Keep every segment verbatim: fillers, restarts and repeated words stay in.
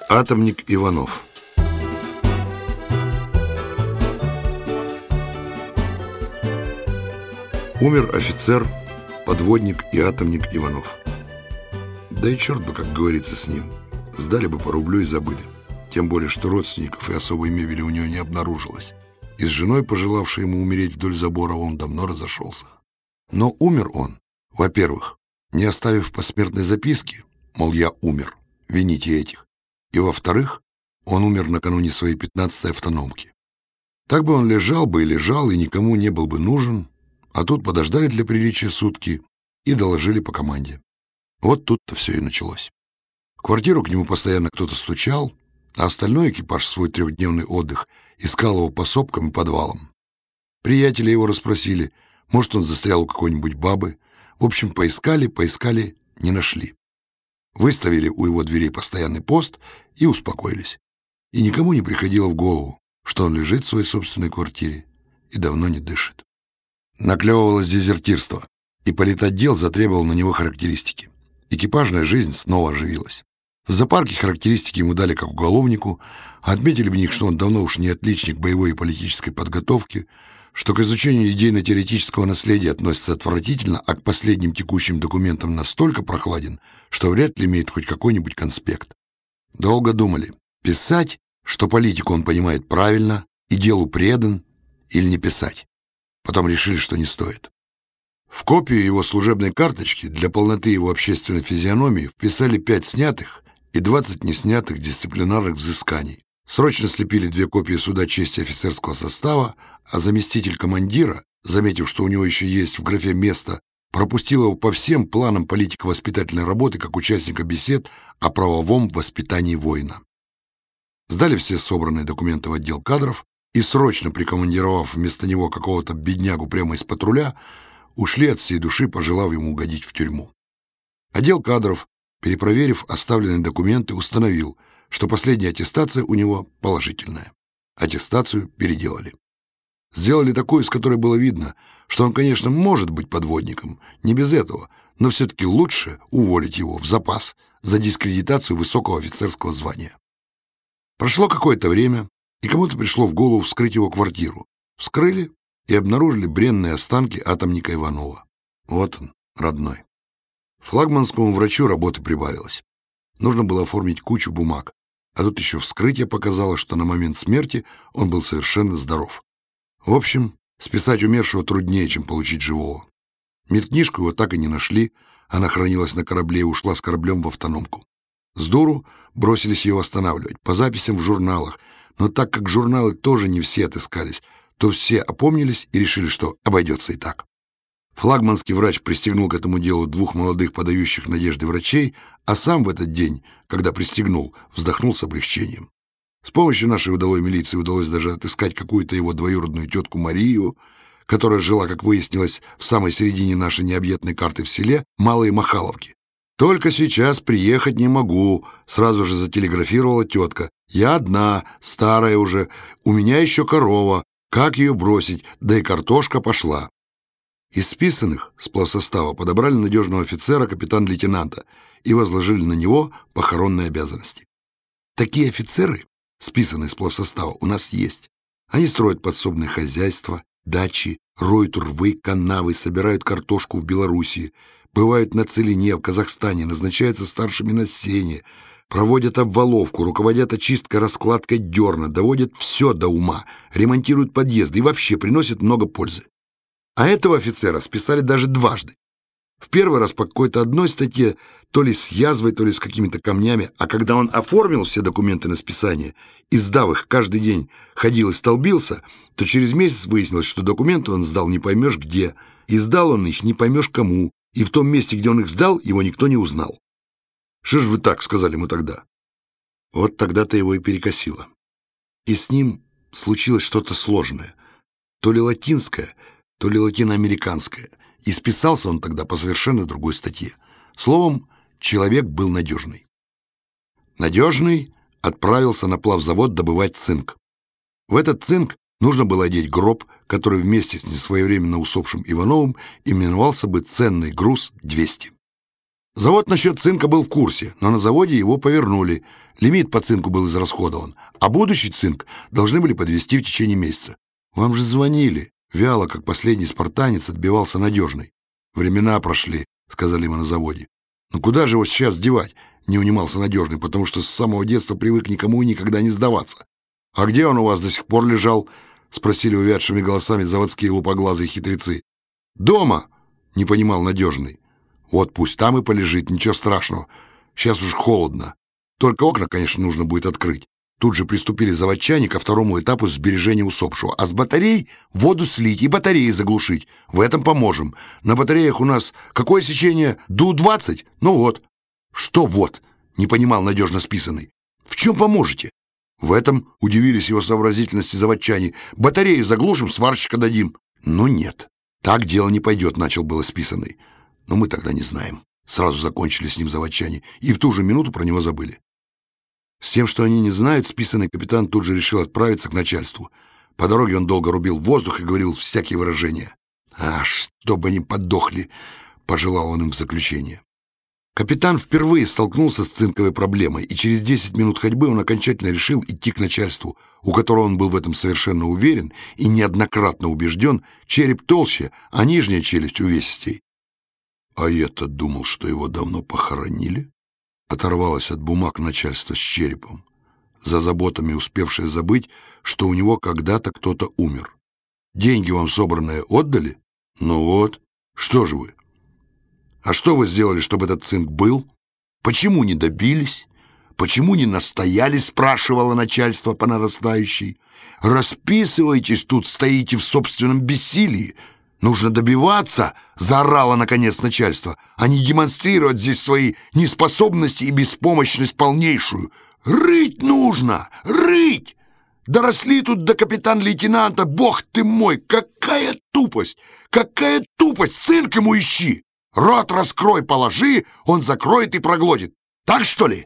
Атомник Иванов. Умер офицер, подводник и атомник Иванов. Да и черт бы, как говорится, с ним. Сдали бы по рублю и забыли. Тем более, что родственников и особой мебели у него не обнаружилось. И с женой, пожелавшей ему умереть вдоль забора, он давно разошелся. Но умер он, во-первых, не оставив посмертной записки, мол, я умер, вините этих. И, во-вторых, он умер накануне своей пятнадцатой автономки. Так бы он лежал бы и лежал, и никому не был бы нужен, а тут подождали для приличия сутки и доложили по команде. Вот тут-то все и началось. В квартиру к нему постоянно кто-то стучал, а остальной экипаж в свой трехдневный отдых искал его по сопкам и подвалам. Приятели его расспросили, может, он застрял у какой-нибудь бабы. В общем, поискали, поискали, не нашли. Выставили у его дверей постоянный пост и успокоились. И никому не приходило в голову, что он лежит в своей собственной квартире и давно не дышит. Наклевывалось дезертирство, и политотдел затребовал на него характеристики. Экипажная жизнь снова оживилась. В зоопарке характеристики ему дали как уголовнику, отметили в них, что он давно уж не отличник боевой и политической подготовки, что к изучению идейно-теоретического наследия относится отвратительно, а к последним текущим документам настолько прохладен, что вряд ли имеет хоть какой-нибудь конспект. Долго думали, писать, что политику он понимает правильно и делу предан, или не писать. Потом решили, что не стоит. В копию его служебной карточки для полноты его общественной физиономии вписали пять снятых и двадцать неснятых дисциплинарных взысканий. Срочно слепили две копии суда чести офицерского состава, а заместитель командира, заметив, что у него еще есть в графе место, пропустил его по всем планам политико-воспитательной работы как участника бесед о правовом воспитании воина. Сдали все собранные документы в отдел кадров и, срочно прикомандировав вместо него какого-то беднягу прямо из патруля, ушли от всей души, пожелав ему угодить в тюрьму. Отдел кадров, перепроверив оставленные документы, установил, что последняя аттестация у него положительная. Аттестацию переделали. Сделали такую, из которой было видно, что он, конечно, может быть подводником, не без этого, но все-таки лучше уволить его в запас за дискредитацию высокого офицерского звания. Прошло какое-то время, и кому-то пришло в голову вскрыть его квартиру. Вскрыли и обнаружили бренные останки атомника Иванова. Вот он, родной. Флагманскому врачу работы прибавилось. Нужно было оформить кучу бумаг, а тут еще вскрытие показало, что на момент смерти он был совершенно здоров. В общем, списать умершего труднее, чем получить живого. Медкнижку его так и не нашли, она хранилась на корабле и ушла с кораблем в автономку. С дуру бросились ее восстанавливать, по записям в журналах, но так как журналы тоже не все отыскались, то все опомнились и решили, что обойдется и так. Флагманский врач пристегнул к этому делу двух молодых подающих надежды врачей, а сам в этот день, когда пристегнул, вздохнул с облегчением. С помощью нашей удалой милиции удалось даже отыскать какую-то его двоюродную тетку Марию, которая жила, как выяснилось, в самой середине нашей необъятной карты в селе Малой Махаловки. «Только сейчас приехать не могу», — сразу же зателеграфировала тетка. «Я одна, старая уже, у меня еще корова. Как ее бросить? Да и картошка пошла». Из списанных с плавсостава подобрали надежного офицера, капитан-лейтенанта, и возложили на него похоронные обязанности. Такие офицеры, списанные с плавсостава, у нас есть. Они строят подсобные хозяйства, дачи, роют рвы, канавы, собирают картошку в Белоруссии, бывают на Целине, в Казахстане, назначаются старшими на сене, проводят обваловку, руководят очисткой, раскладкой дерна, доводят все до ума, ремонтируют подъезды и вообще приносят много пользы. А этого офицера списали даже дважды. В первый раз по какой-то одной статье, то ли с язвой, то ли с какими-то камнями, а когда он оформил все документы на списание и, сдав их, каждый день ходил и столбился, то через месяц выяснилось, что документы он сдал не поймешь где, и сдал он их не поймешь кому, и в том месте, где он их сдал, его никто не узнал. «Что ж вы так?» — сказали ему тогда. Вот тогда-то его и перекосило. И с ним случилось что-то сложное, то ли латинское, то ли латиноамериканское, и списался он тогда по совершенно другой статье. Словом, человек был надежный. Надежный отправился на плавзавод добывать цинк. В этот цинк нужно было одеть гроб, который вместе с несвоевременно усопшим Ивановым именовался бы «Ценный груз двести». Завод насчет цинка был в курсе, но на заводе его повернули. Лимит по цинку был израсходован, а будущий цинк должны были подвезти в течение месяца. Вам же звонили. Вяло, как последний спартанец, отбивался Надежный. Времена прошли, сказали мы на заводе. Но куда же его сейчас девать? Не унимался Надежный, потому что с самого детства привык никому и никогда не сдаваться. А где он у вас до сих пор лежал? Спросили увядшими голосами заводские лупоглазые хитрецы. Дома, не понимал Надежный. Вот пусть там и полежит, ничего страшного. Сейчас уж холодно. Только окна, конечно, нужно будет открыть. Тут же приступили заводчане ко второму этапу сбережения усопшего. А с батарей воду слить и батареи заглушить. В этом поможем. На батареях у нас какое сечение? ду двадцать? Ну вот. Что вот? Не понимал Надежно списанный. В чем поможете? В этом удивились его сообразительности заводчане. Батареи заглушим, сварщика дадим. Ну нет. Так дело не пойдет, начал было списанный. Но мы тогда не знаем. Сразу закончили с ним заводчане. И в ту же минуту про него забыли. С тем, что они не знают, списанный капитан тут же решил отправиться к начальству. По дороге он долго рубил воздух и говорил всякие выражения. «А, чтобы они подохли!» — пожелал он им в заключение. Капитан впервые столкнулся с цинковой проблемой, и через десять минут ходьбы он окончательно решил идти к начальству, у которого он был в этом совершенно уверен и неоднократно убежден, череп толще, а нижняя челюсть увесистей. А я-то думал, что его давно похоронили. Оторвалась от бумаг начальства с черепом, за заботами успевшее забыть, что у него когда-то кто-то умер. Деньги вам собранные отдали? Ну вот, что же вы? А что вы сделали, чтобы этот цинк был? Почему не добились? Почему не настояли, спрашивало начальство по нарастающей. Расписывайтесь тут, стоите в собственном бессилии. Нужно добиваться, заорало наконец начальство, а не демонстрировать здесь свои неспособности и беспомощность полнейшую. Рыть нужно, рыть! Доросли тут до капитан-лейтенанта, бог ты мой, какая тупость, какая тупость, цинк ему ищи! Рот раскрой, положи, он закроет и проглотит. Так что ли?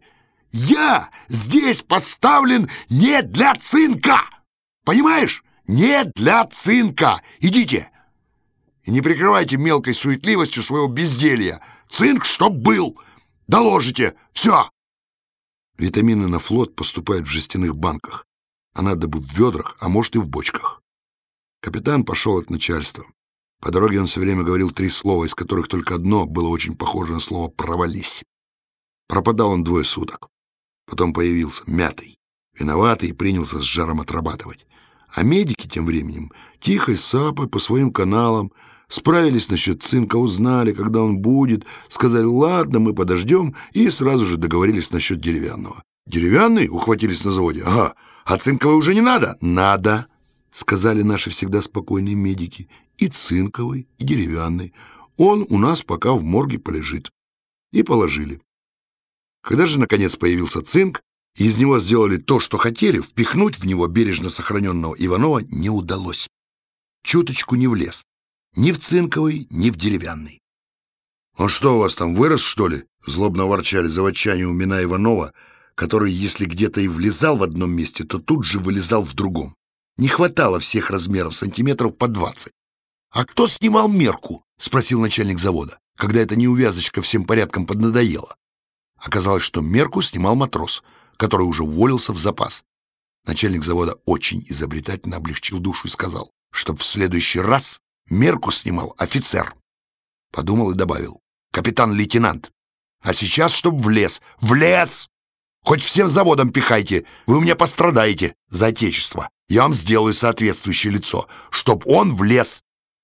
Я здесь поставлен не для цинка! Понимаешь? Не для цинка! Идите! И не прикрывайте мелкой суетливостью своего безделья. Цинк, чтоб был. Доложите. Все. Витамины на флот поступают в жестяных банках. А надо бы в ведрах, а может и в бочках. Капитан пошел от начальства. По дороге он все время говорил три слова, из которых только одно было очень похоже на слово «провались». Пропадал он двое суток. Потом появился мятый, виноватый и принялся с жаром отрабатывать. А медики тем временем тихой сапой по своим каналам справились насчет цинка, узнали, когда он будет, сказали «ладно, мы подождем» и сразу же договорились насчет деревянного. «Деревянный?» — ухватились на заводе. «Ага, а цинковый уже не надо?» «Надо», — сказали наши всегда спокойные медики. «И цинковый, и деревянный. Он у нас пока в морге полежит». И положили. Когда же, наконец, появился цинк, и из него сделали то, что хотели, впихнуть в него бережно сохраненного Иванова не удалось. Чуточку не влез. Ни в цинковый, ни в деревянный. «Он что, у вас там вырос, что ли?» — злобно ворчали заводчане, умина Иванова, который, если где-то и влезал в одном месте, то тут же вылезал в другом. Не хватало всех размеров, сантиметров по двадцать. «А кто снимал мерку?» — спросил начальник завода, когда эта неувязочка всем порядком поднадоела. Оказалось, что мерку снимал матрос, который уже уволился в запас. Начальник завода очень изобретательно облегчил душу и сказал, чтоб в следующий раз мерку снимал офицер. Подумал и добавил: капитан-лейтенант. А сейчас чтоб в лес, в лес! Хоть всем заводом пихайте, вы у меня пострадаете за отечество. Я вам сделаю соответствующее лицо, чтоб он в лес.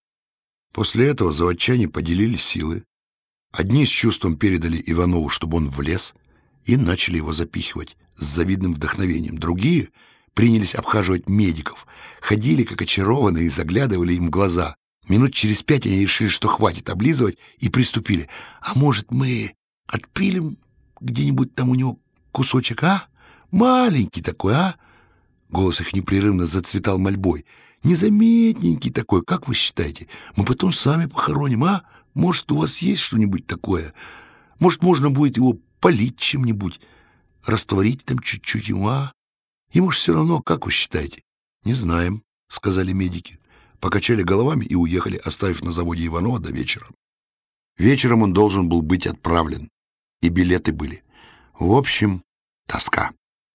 После этого заводчане поделили силы. Одни с чувством передали Иванову, чтобы он влез, и начали его запихивать с завидным вдохновением. Другие принялись обхаживать медиков, ходили как очарованные и заглядывали им в глаза. Минут через пять они решили, что хватит облизывать, и приступили. «А может, мы отпилим где-нибудь там у него кусочек, а? Маленький такой, а?» Голос их непрерывно зацветал мольбой. «Незаметненький такой, как вы считаете? Мы потом сами похороним, а? Может, у вас есть что-нибудь такое? Может, можно будет его полить чем-нибудь, растворить там чуть-чуть ему, а? Ему ж все равно, как вы считаете?» «Не знаем», — сказали медики. Покачали головами и уехали, оставив на заводе Иванова до вечера. Вечером он должен был быть отправлен. и билеты были. В общем, тоска.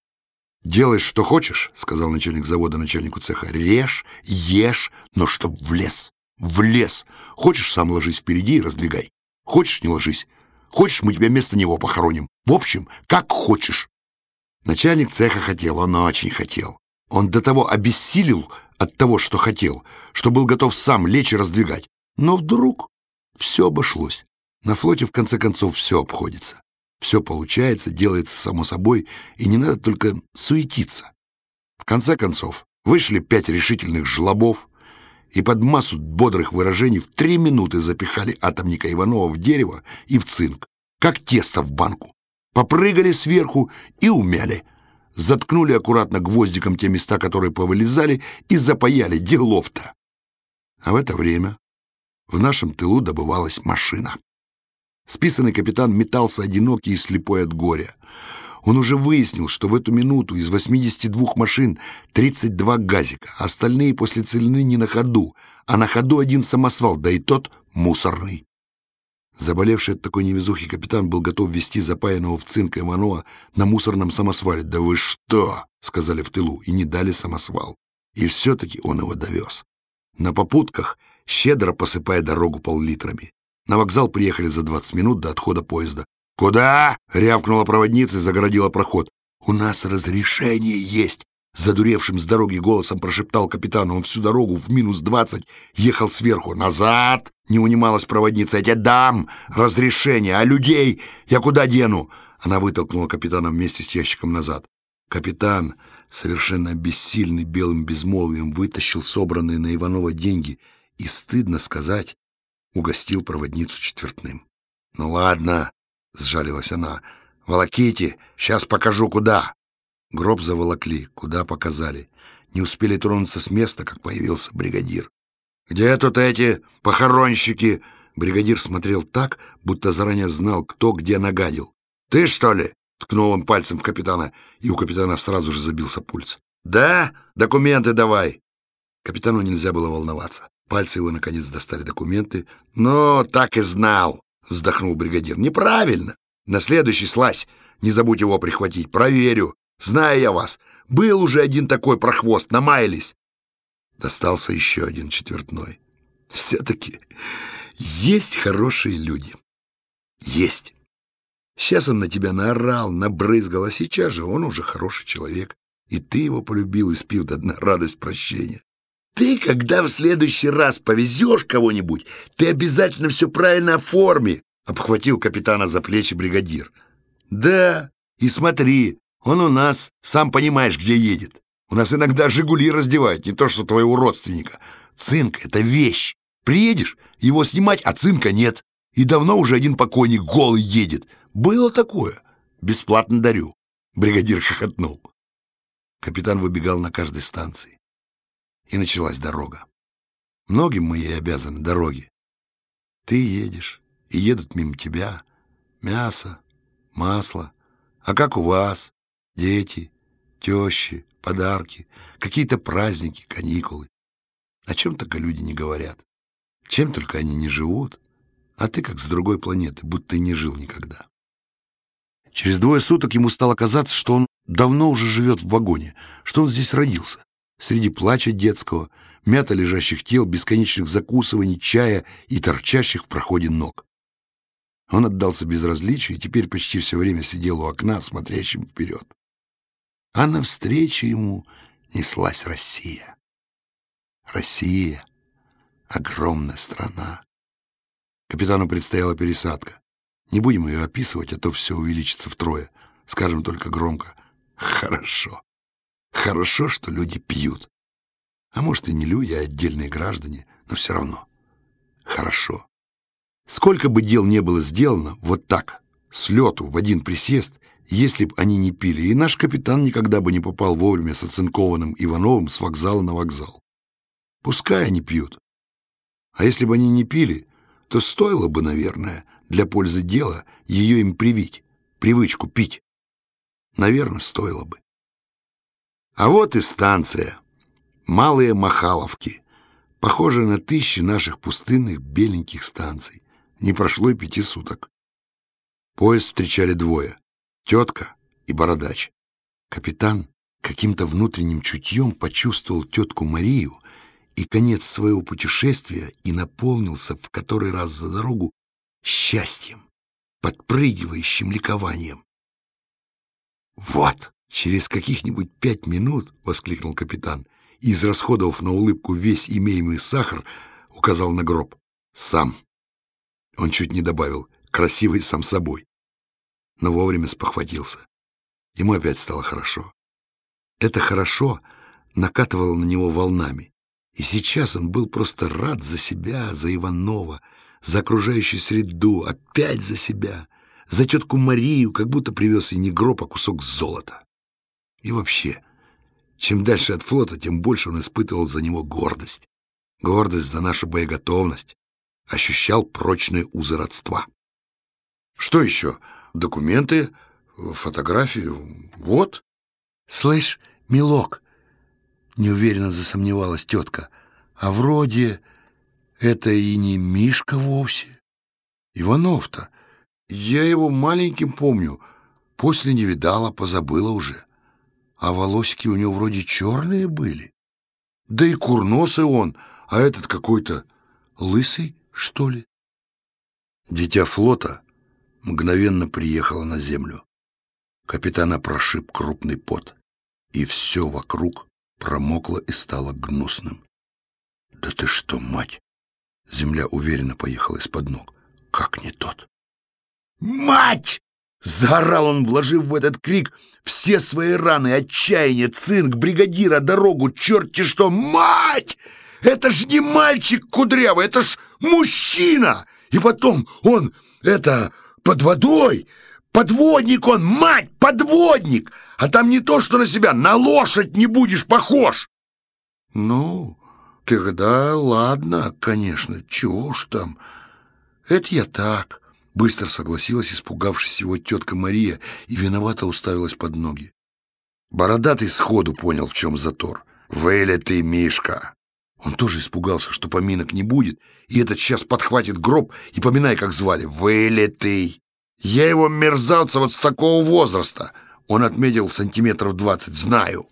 «Делай, что хочешь», — сказал начальник завода начальнику цеха. «Режь, ешь, но чтоб в лес, в лес. Хочешь, сам ложись впереди и раздвигай. Хочешь, не ложись. Хочешь, мы тебя вместо него похороним. В общем, как хочешь». Начальник цеха хотел, он очень хотел. Он до того обессилел от того, что хотел, что был готов сам лечь и раздвигать. Но вдруг все обошлось. На флоте, в конце концов, все обходится. Все получается, делается само собой, и не надо только суетиться. В конце концов, вышли пять решительных жлобов и под массу бодрых выражений в три минуты запихали атомника Иванова в дерево и в цинк, как тесто в банку. Попрыгали сверху и умяли. Заткнули аккуратно гвоздиком те места, которые повылезали, и запаяли. Делов-то. А в это время в нашем тылу добывалась машина. Списанный капитан метался одинокий и слепой от горя. Он уже выяснил, что в эту минуту из восьмидесяти двух машин тридцать два газика, а остальные после целины не на ходу, а на ходу один самосвал, да и тот мусорный. Заболевший от такой невезухи капитан был готов везти запаянного в цинк Иванова на мусорном самосвале. «Да вы что?» — сказали в тылу, и не дали самосвал. И все-таки он его довез. На попутках, щедро посыпая дорогу пол-литрами. На вокзал приехали за двадцать минут до отхода поезда. «Куда?» — рявкнула проводница и загородила проход. «У нас разрешение есть!» — задуревшим с дороги голосом прошептал капитан. Он всю дорогу в минус двадцать ехал сверху. «Назад!» — не унималась проводница. «Я тебе дам разрешение, а людей я куда дену?» Она вытолкнула капитана вместе с ящиком назад. Капитан, совершенно бессильный белым безмолвием, вытащил собранные на Иванова деньги и, стыдно сказать, угостил проводницу четвертным. «Ну ладно», — сжалилась она, — «волоките, сейчас покажу, куда». Гроб заволокли, куда показали. Не успели тронуться с места, как появился бригадир. «Где тут эти похоронщики?» Бригадир смотрел так, будто заранее знал, кто где нагадил. «Ты, что ли?» — ткнул он пальцем в капитана, и у капитана сразу же забился пульс. «Да? Документы давай!» Капитану нельзя было волноваться. Пальцы его, наконец, достали документы. «Ну, так и знал!» — вздохнул бригадир. «Неправильно! На следующий слазь! Не забудь его прихватить! Проверю! Знаю я вас! Был уже один такой прохвост! Намаялись!» Достался еще один четвертной. «Все-таки есть хорошие люди. Есть. Сейчас он на тебя наорал, набрызгал, а сейчас же он уже хороший человек. И ты его полюбил, испив до дна радость прощения. Ты, когда в следующий раз повезешь кого-нибудь, ты обязательно все правильно оформи», — обхватил капитана за плечи бригадир. «Да, и смотри, он у нас, сам понимаешь, где едет. У нас иногда «Жигули» раздевают, не то что твоего родственника. Цинк — это вещь. Приедешь, его снимать, а цинка нет. И давно уже один покойник голый едет. Было такое. Бесплатно дарю». Бригадир хохотнул. Капитан выбегал на каждой станции. И началась дорога. Многим мы ей обязаны дороги. Ты едешь, и едут мимо тебя мясо, масло. А как у вас? Дети, тещи, подарки, какие-то праздники, каникулы. О чем только люди не говорят. Чем только они не живут, а ты как с другой планеты, будто и не жил никогда. Через двое суток ему стало казаться, что он давно уже живет в вагоне, что он здесь родился. Среди плача детского, мято лежащих тел, бесконечных закусываний, чая и торчащих в проходе ног. Он отдался безразличию и теперь почти все время сидел у окна, смотрящим вперед. А навстречу ему неслась Россия. Россия — огромная страна. Капитану предстояла пересадка. Не будем ее описывать, а то все увеличится втрое. Скажем только громко: хорошо. Хорошо, что люди пьют. А может, и не люди, а отдельные граждане, но все равно. Хорошо. Сколько бы дел не было сделано, вот так, с лету, в один присест, если б они не пили, и наш капитан никогда бы не попал вовремя с оцинкованным Ивановым с вокзала на вокзал. Пускай они пьют. А если бы они не пили, то стоило бы, наверное, для пользы дела ее им привить, привычку пить. Наверное, стоило бы. А вот и станция. Малые Махаловки. Похожая на тысячи наших пустынных беленьких станций. Не прошло и пяти суток. Поезд встречали двое — тетка и бородач. Капитан каким-то внутренним чутьем почувствовал тетку Марию и конец своего путешествия и наполнился в который раз за дорогу счастьем, подпрыгивающим ликованием. «Вот, через каких-нибудь пять минут, — воскликнул капитан, и, израсходовав на улыбку весь имеемый сахар, указал на гроб. Сам. Он чуть не добавил: красивый сам собой. Но вовремя спохватился. Ему опять стало хорошо. Это хорошо накатывало на него волнами. И сейчас он был просто рад за себя, за Иванова, за окружающую среду, опять за себя, за тетку Марию, как будто привез ей не гроб, а кусок золота. И вообще, чем дальше от флота, тем больше он испытывал за него гордость. Гордость за нашу боеготовность. Ощущал прочные узы родства. Что еще? Документы, фотографии. Вот. Слышь, милок, неуверенно засомневалась тетка, а вроде это и не Мишка вовсе. Иванов-то. Я его маленьким помню. После не видала, позабыла уже. А волосики у него вроде черные были. Да и курносый он, а этот какой-то лысый, что ли? Дитя флота мгновенно приехало на землю. Капитана прошиб крупный пот, и все вокруг промокло и стало гнусным. «Да ты что, мать!» Земля уверенно поехала из-под ног. «Как не тот?» «Мать!» — заорал он, вложив в этот крик все свои раны, отчаяние, цинк, бригадира, дорогу, черти что! «Мать! Это ж не мальчик кудрявый, это ж мужчина! И потом он, это, под водой! Подводник он, мать, подводник! А там не то, что на себя, на лошадь не будешь похож!» «Ну, тогда ладно, конечно, чего уж там. Это я так», — быстро согласилась, испугавшись его тетка Мария, и виновато уставилась под ноги. Бородатый сходу понял, в чем затор. «Вылитый Мишка!» Он тоже испугался, что поминок не будет, и этот сейчас подхватит гроб и поминай, как звали. «Вылитый! Я его, мерзавца, вот с такого возраста!» Он отметил сантиметров двадцать. «Знаю!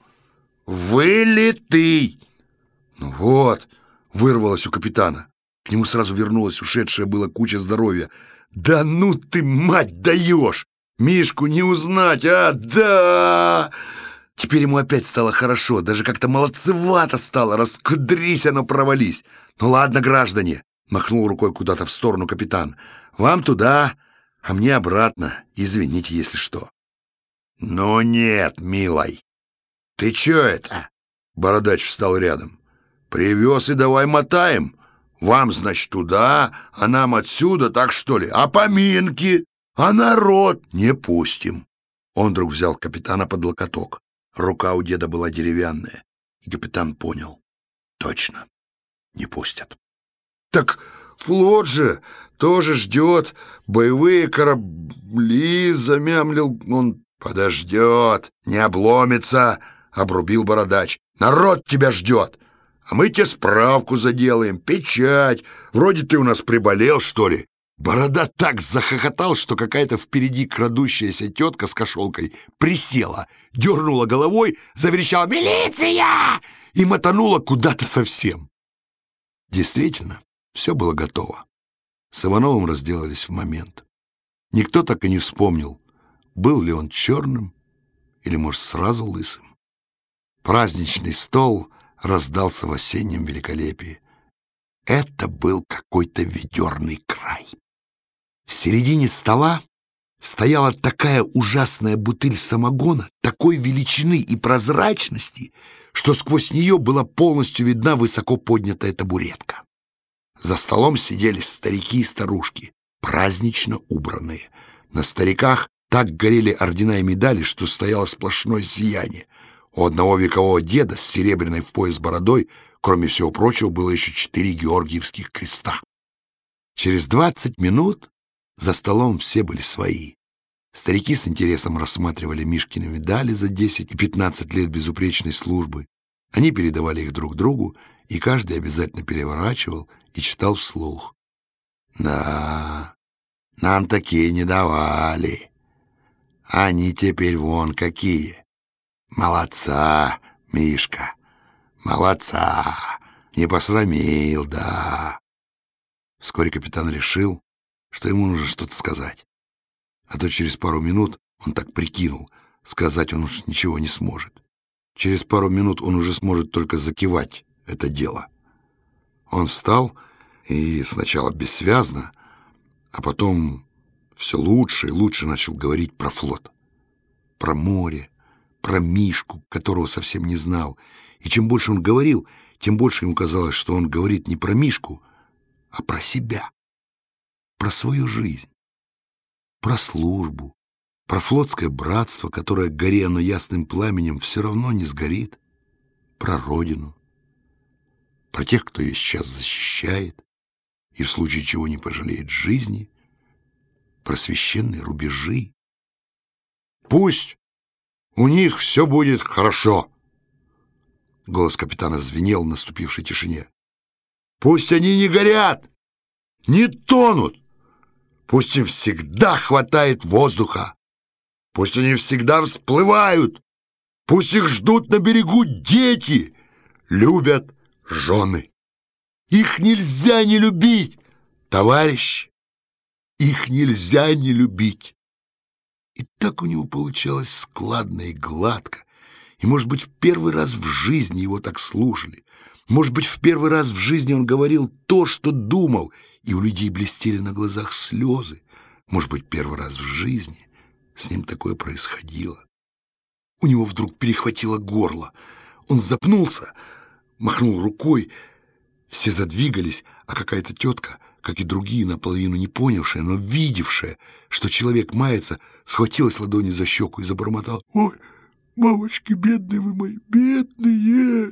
Вылитый!» «Ну вот!» — вырвалось у капитана. К нему сразу вернулась ушедшая была куча здоровья. «Да ну ты, мать, даешь! Мишку не узнать, а? Да!» Теперь ему опять стало хорошо, даже как-то молодцевато стало, раскудрись оно, провались. «Ну ладно, граждане!» — махнул рукой куда-то в сторону капитан. «Вам туда, а мне обратно. Извините, если что». «Ну нет, милой. Ты чё это?» Бородач встал рядом. «Привез и давай мотаем. Вам, значит, туда, а нам отсюда, так что ли? А поминки? А народ не пустим». Он вдруг взял капитана под локоток. Рука у деда была деревянная, и капитан понял. Точно, не пустят. «Так флот же тоже ждет. Боевые корабли», — замямлил он. «Подождет, не обломится», — обрубил бородач. «Народ тебя ждет. А мы тебе справку заделаем, печать. Вроде ты у нас приболел, что ли?» Борода так захохотал, что какая-то впереди крадущаяся тетка с кошелкой присела, дернула головой, заверещала «Милиция!» и мотанула куда-то совсем. Действительно, все было готово. С Ивановым разделались в момент. Никто так и не вспомнил, был ли он черным или, может, сразу лысым. Праздничный стол раздался в осеннем великолепии. Это был какой-то ведерный край. В середине стола стояла такая ужасная бутыль самогона, такой величины и прозрачности, что сквозь нее была полностью видна высоко поднятая табуретка. За столом сидели старики и старушки, празднично убранные. На стариках так горели ордена и медали, что стояло сплошное сияние. У одного векового деда с серебряной в пояс бородой, кроме всего прочего, было еще четыре георгиевских креста. Через двадцать минут за столом все были свои. Старики с интересом рассматривали Мишкины медали за десять и пятнадцать лет безупречной службы. Они передавали их друг другу, и каждый обязательно переворачивал и читал вслух. «Да, Нам такие не давали. Они теперь вон какие. Молодца, Мишка, молодца. Не посрамил, да». Вскоре капитан решил, что ему нужно что-то сказать. А то через пару минут, он так прикинул, сказать он уж ничего не сможет. Через пару минут он уже сможет только закивать это дело. Он встал и сначала бессвязно, а потом все лучше и лучше начал говорить про флот, про море, про Мишку, которого совсем не знал. И чем больше он говорил, тем больше ему казалось, что он говорит не про Мишку, а про себя, про свою жизнь, про службу, про флотское братство, которое, горя оно ясным пламенем, все равно не сгорит, про родину, про тех, кто ее сейчас защищает и в случае чего не пожалеет жизни, про священные рубежи. «Пусть у них все будет хорошо!» Голос капитана звенел в наступившей тишине. «Пусть они не горят, не тонут! Пусть им всегда хватает воздуха! Пусть они всегда всплывают! Пусть их ждут на берегу дети, любят жены! Их нельзя не любить, товарищи! Их нельзя не любить!» И так у него получалось складно и гладко. И, может быть, в первый раз в жизни его так слушали. Может быть, в первый раз в жизни он говорил то, что думал, и у людей блестели на глазах слезы. Может быть, первый раз в жизни с ним такое происходило. У него вдруг перехватило горло. Он запнулся, махнул рукой. Все задвигались, а какая-то тетка, как и другие, наполовину не понявшая, но видевшая, что человек мается, схватилась ладонью за щеку и забормотала: «Ой, мамочки, бедные вы мои, бедные!»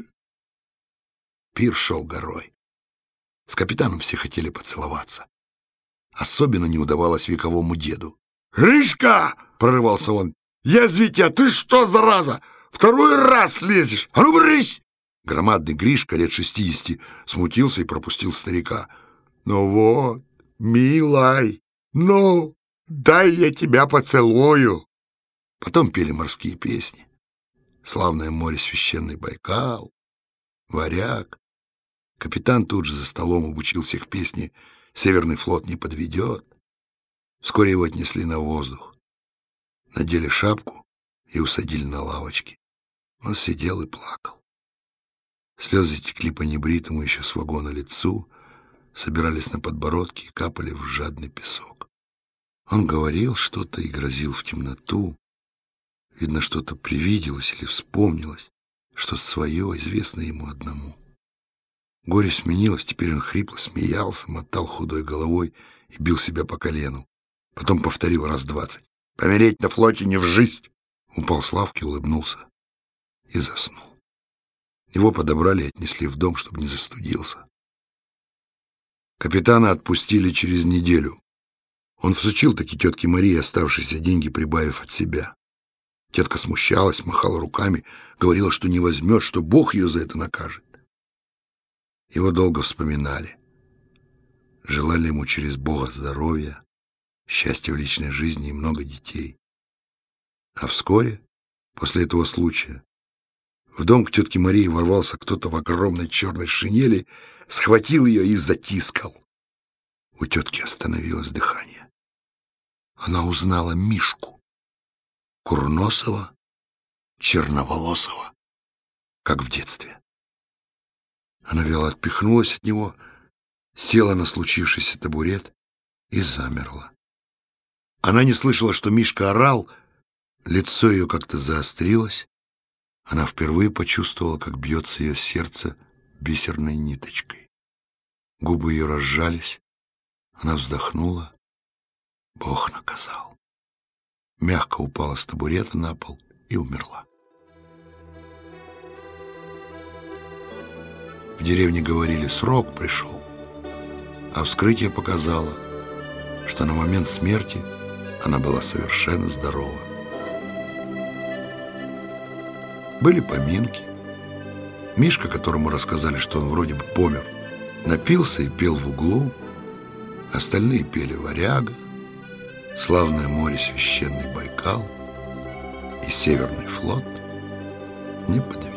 Пир шел горой. С капитаном все хотели поцеловаться. Особенно не удавалось вековому деду. «Гришка!» — прорывался он. «Язвитя, ты что, зараза, второй раз лезешь? А ну, брысь!» Громадный Гришка лет шестидесяти смутился и пропустил старика. «Ну вот, милай, ну, дай я тебя поцелую!» Потом пели морские песни. «Славное море, священный Байкал», «Варяг». Капитан тут же за столом обучил всех песни «Северный флот не подведет». Вскоре его отнесли на воздух. Надели шапку и усадили на лавочке. Он сидел и плакал. Слезы текли по небритому еще с вагона лицу, собирались на подбородке и капали в жадный песок. Он говорил что-то и грозил в темноту. Видно, что-то привиделось или вспомнилось, что-то свое, известное ему одному. Горе сменилось, теперь он хрипло смеялся, мотал худой головой и бил себя по колену. Потом повторил раз двадцать: «Помереть на флоте не в жизнь!» Упал с лавки, улыбнулся и заснул. Его подобрали и отнесли в дом, чтобы не застудился. Капитана отпустили через неделю. Он всучил таки тетке Марии оставшиеся деньги, прибавив от себя. Тетка смущалась, махала руками, говорила, что не возьмет, что Бог ее за это накажет. Его долго вспоминали. Желали ему через Бога здоровья, счастья в личной жизни и много детей. А вскоре, после этого случая, в дом к тетке Марии ворвался кто-то в огромной черной шинели, схватил ее и затискал. У тетки остановилось дыхание. Она узнала Мишку, курносого, черноволосого, как в детстве. Она вяло отпихнулась от него, села на случившийся табурет и замерла. Она не слышала, что Мишка орал, лицо ее как-то заострилось. Она впервые почувствовала, как бьется ее сердце бисерной ниточкой. Губы ее разжались, она вздохнула. Бог наказал. Мягко упала с табурета на пол и умерла. В деревне говорили, срок пришел, а вскрытие показало, что на момент смерти она была совершенно здорова. Были поминки. Мишка, которому рассказали, что он вроде бы помер, напился и пел в углу. Остальные пели «Варяга», славное море, священный Байкал и Северный флот не подведут.